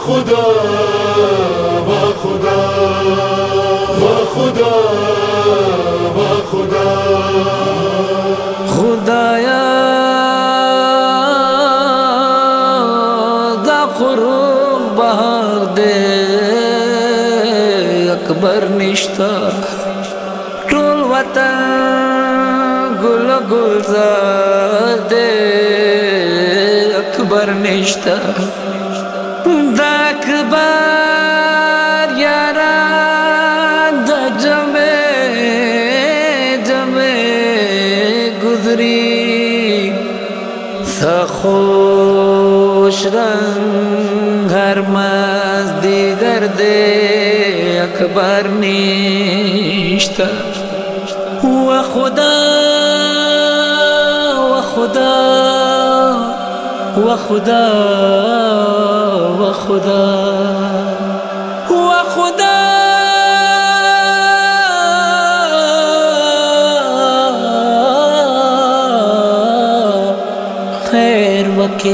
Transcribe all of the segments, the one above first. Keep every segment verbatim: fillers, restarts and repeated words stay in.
खुदा वा खुदा वा खुदा वा खुदा खुदाया दा खुरूग बहार दे अकबर निश्ता टोल वतन गुल गुलजार दे अकबर निश्ता दा अकबर यारा दा जमे जमे गुजरी सखोश रंग हर मज़दीगर दे अकबर निश्ता व खुदा व खुदा व खुदा व खुदा व खुदा खैर वके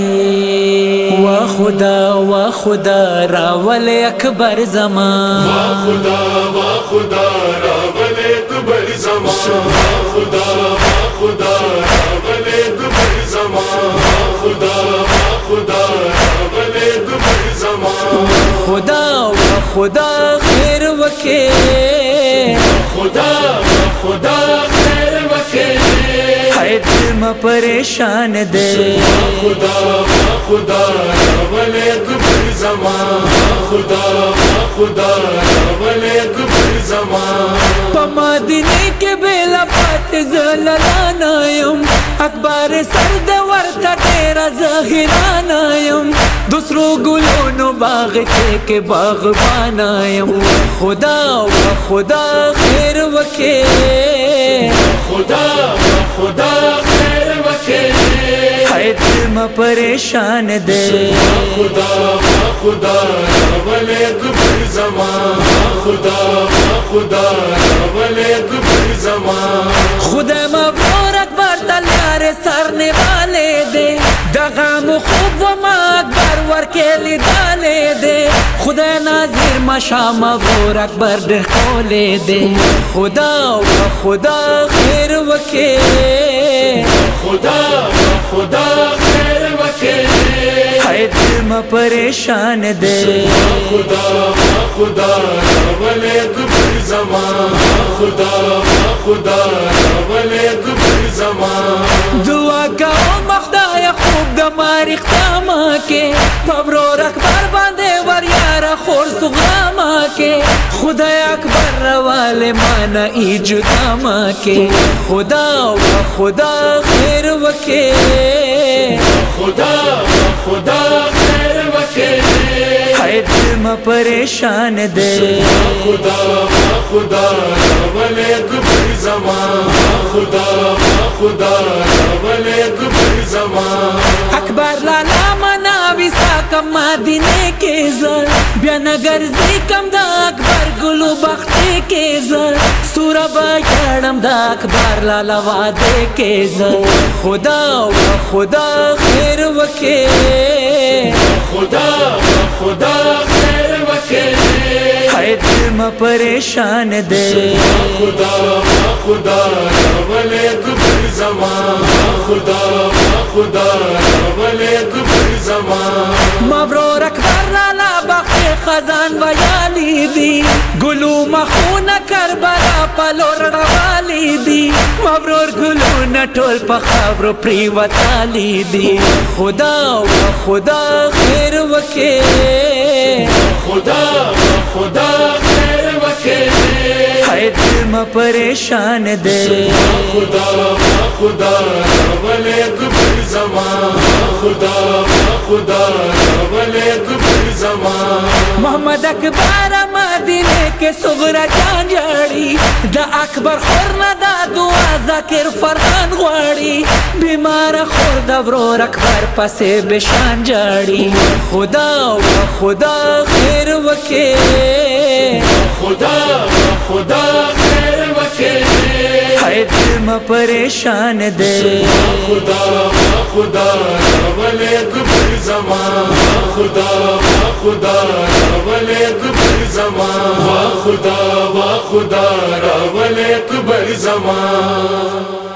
व खुदा व खुदा रावल अकबर ज़मान वा खुदा वा खुदा रावल अकबर ज़मान वा खुदा वा खुदा रावल अकबर ज़मान वा खुदा वा खुदा रावल अकबर ज़मान खुदा व खुदा खैर वके खुदा वा खुदा खैर वके है दिल में परेशान दे खुदा वा खुदा रावल अकबर ज़मान वा खुदा वा खुदा रावल अकबर ज़मान पमादिने के बेला पात ज़लानायम अकबर सरद वर्ता तेरा ज़हिरानायम दूसरों गुलों बाग के बागबानायम खुदा व खुदा खैर वके खुदा वा खुदा खैर वके है दिल में परेशान दे खुदा वा खुदा रावल अकबर ज़मान वा खुदा वा खुदा रावल अकबर ज़मान खुदा मबरूर अकबर तलवार सरने वाले दे दगाम खूब व अकबर वर के लिए डाले दे खुदा नाजिर मशा मबरूर अकबर दे खोले दे खुदा व खुदा खैर वके खुदा वा खुदा खैर वके है दिल में परेशान दे खुदा वा खुदा रावल अकबर ज़मान वा खुदा वा खुदा रावल अकबर ज़मान दुआ करो मखदाया खूब दमारी ख्तामा के मबरूर अकबर बांधे वर यारा खोर सुगरामा के खुदा अकबर वाले माना इजुदामा के खुदा व खुदा खैर वके खुदा वा खुदा खैर वके है दिल में परेशान दे खुदा वा खुदा रावल अकबर ज़मान वा खुदा वा खुदा रावल अकबर ज़मान अकबर लाला मनावी साकम मदीने के जर ब्यानगर जिकम दा अकबर गुलू बख्ते के जर सूरा बायड़म दा अकबर लाला वादे के जर खुदा व खुदा खैर वके खुदा वा खुदा खैर वके है दिल में परेशान दे खुदा वा खुदा रावल अकबर ज़मान वा खुदा वा खुदा रावल अकबर ज़मान मबरूर अकबर लाला बख्ते खजान वयाली दी गुलू मखून करबला पलोर रवाली दी मबरूर गुलू न टोल पखबरो प्रीवताली दी खुदा व खुदा खैर वके खुदा वा खुदा खैर वके है दिल में परेशान दे खुदा वा खुदा रावल अकबर ज़मान वा खुदा वा खुदा रावल अकबर ज़मान मोहम्मद अकबर मदीने के सुगरा जांजड़ी दा अकबर खुरना दा दुआ जाकिर फरहान गवाड़ी बीमार खुर दबरोर अकबर पसे बेशान जड़ी खुदा व खुदा खैर वके खुदा वा खुदा खैर वके है दिल में परेशान दे खुदा वा खुदा रावल अकबर ज़मान वा खुदा वा खुदा रावले अकबर ज़मान, वाह खुदा वाह खुदा रावले अकबर ज़मान।